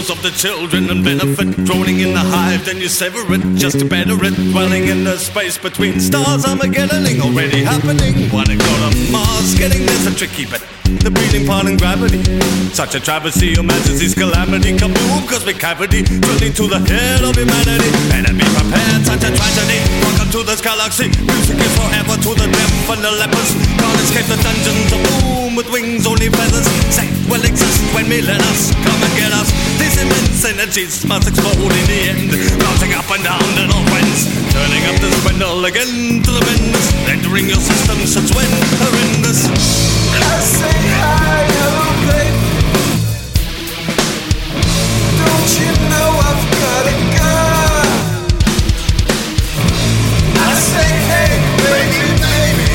souls of the children and benefit. Droning in the hive, then you sever it just to better it. Dwelling in the space between stars, Armageddoning already happening. Wanna go to Mars, getting there's a tricky bit. The breathing part in gravity, such a travesty, your majesty's calamity. Kaboom, cosmic cavity, drilling to the head of humanity. Better be prepared, such a tragedy. Welcome to this galaxy, music is forever to the deaf and the lepers. Can't escape the dungeons of doom with wings, only feathers. Say, will exist when we let us come and get us. These immense energies must explode in the end, bouncing up and down little friends, turning up the spindle again to the benders, entering your system since when horrendous. I say hi, hello, babe. Don't you know I've got a gun? I say hey, baby, baby.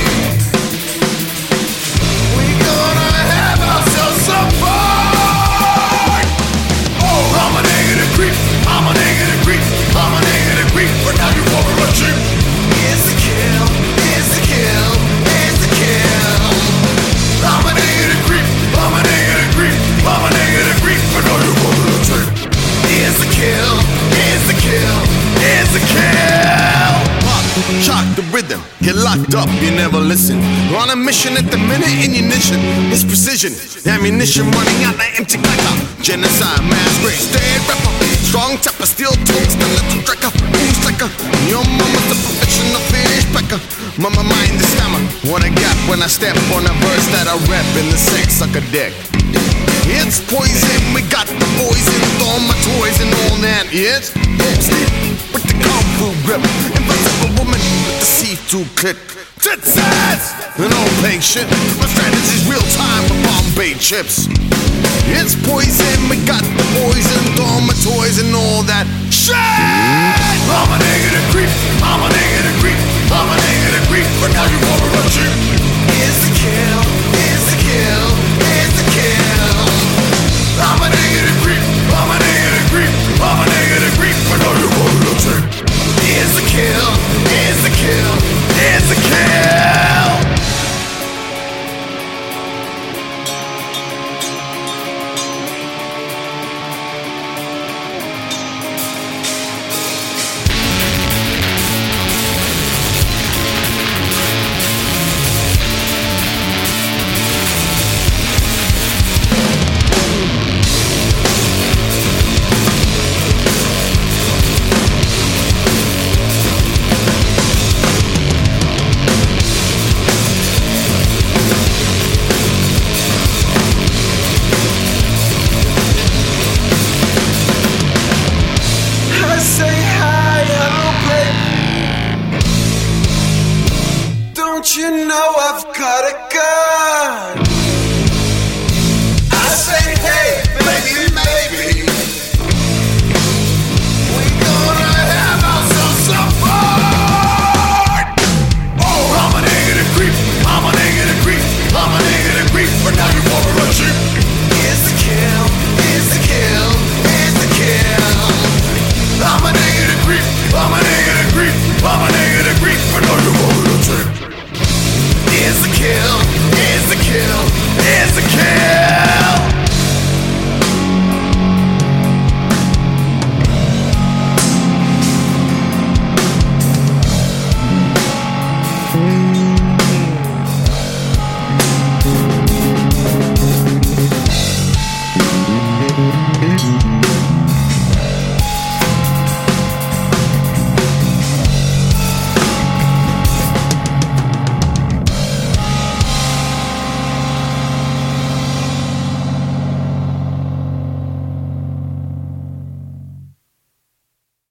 We gonna have ourselves some fun. Oh, I'm a negative creep. I'm a negative creep. I'm a negative creep. But now you want to cheap. Here's the kill. Here's the kill. Here's the kill. I'm a negative creep, I'm a negative creep, I'm a negative creep, but now you want to cheap. Here's the kill, here's the kill, here's the kill. Pop, shock the rhythm, get locked up, you never listen. We're on a mission at the minute in your mission. It's precision, ammunition running out like empty clacker. Genocide, mass grave, dead rapper. Strong tapper, steel toes, the little tracker. Who's like a, your mama's the professional fish packer. Mama mind the scammer. What a gap when I step on a verse that I rap in the sex sucker deck. It's poison, we got the poison, all my toys and all that. Yes, stick with the kung fu grip, invisible woman with the see-through clip. Tits ass, and all paying shit. My strategy's real time for Bombay chips. It's poison, we got the poison, all my toys and all that shit. I'm a negative creep, I'm a negative creep, I'm a negative creep, but now you want to cheap.